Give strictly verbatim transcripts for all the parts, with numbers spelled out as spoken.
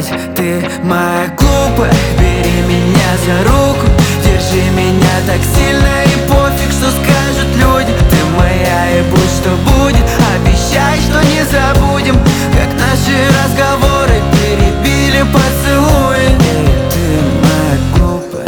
Ведь ты моя глупая, бери меня за руку, держи меня так сильно и пофиг, что скажут люди. Ты моя и будь что будет, обещай, что не забудем, как наши разговоры перебили поцелуи. Эй, ты моя глупая.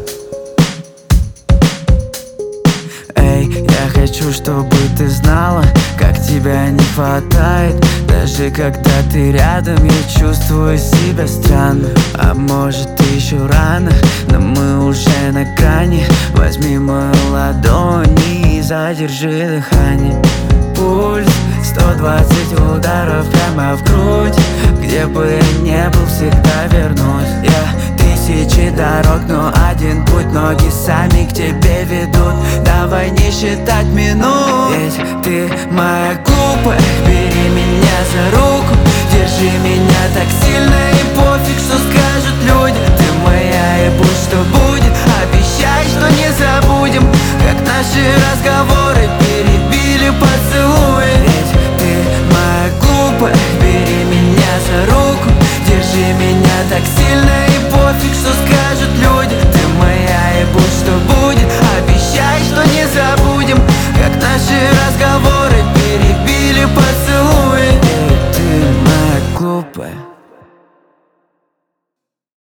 Эй, я хочу, чтобы ты знала, как тебя не хватает. Даже когда ты рядом, я чувствую себя странно. А может еще рано, но мы уже на грани. Возьми мою ладонь и задержи дыхание. Пульс сто двадцать ударов прямо в грудь. Где бы я не был, всегда вернусь. Я тысячи дорог, но один путь, ноги сами к тебе ведут. Давай не считать минут. Ведь ты моя глупая, бери меня за руку, держи меня так сильно и пофиг, что скажут люди. Ты моя и будь что будет, обещай, что не забудем, как наши разговоры перебили поцелуи. Ведь ты моя глупая, бери меня за руку, держи меня так сильно и пофиг, что скажут люди. Ты моя и будь что будет, обещай, что не забудем, как наши разговоры перебили поцелуи. Эй, ты моя глупая.